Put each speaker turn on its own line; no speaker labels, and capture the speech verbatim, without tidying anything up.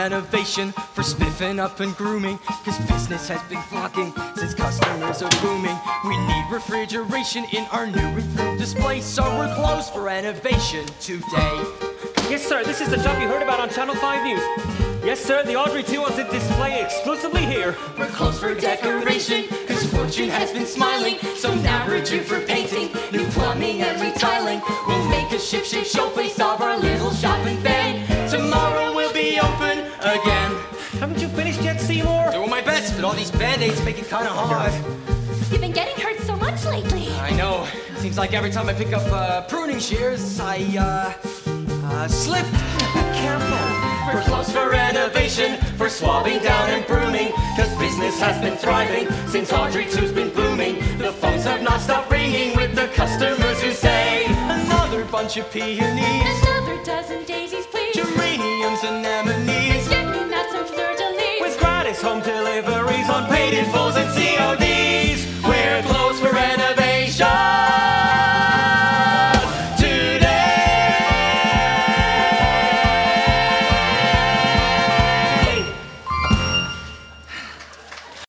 renovation, for spiffing up and grooming, cause business has been flocking since customers are booming. We need refrigeration in our new improved display, so we're closed for renovation today.
Yes, sir, this is the job you heard about on Channel five News. Yes, sir, the Audrey two wants it displayed exclusively here.
We're closed for decoration, cause fortune has been smiling, so now we're due for painting, new plumbing and retiling. We'll make a ship-shape showplace of our little shop and bay. Tomorrow we'll be open again.
Haven't you finished yet, Seymour?
Doing my best, but all these band-aids make it kinda hard.
You've been getting hurt so much lately.
I know. Seems like every time I pick up uh, pruning shears, I, uh, uh, slip.
Careful.
We're closed for renovation, for swabbing down and brooming, cause business has been thriving since Audrey two's been booming. The phones have not stopped ringing with the customers who say, another bunch of peonies,
Another dozen daisies, please.
geraniums, anemones,
Get me nuts and fleur-de-lis.
With gratis home deliveries on paid in